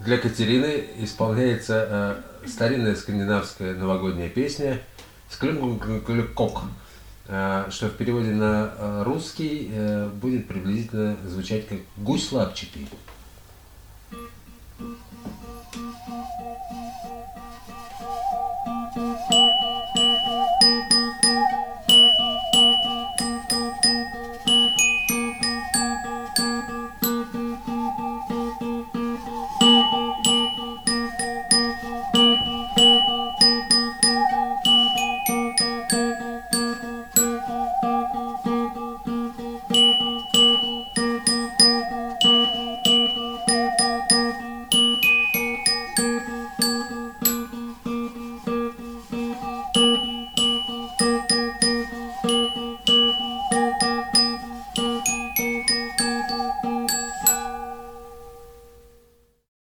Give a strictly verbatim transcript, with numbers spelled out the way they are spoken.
Для Катерины исполняется э, старинная скандинавская новогодняя песня «Скрынкок», э, что в переводе на э, русский э, будет приблизительно звучать как «Гусь лапчатый».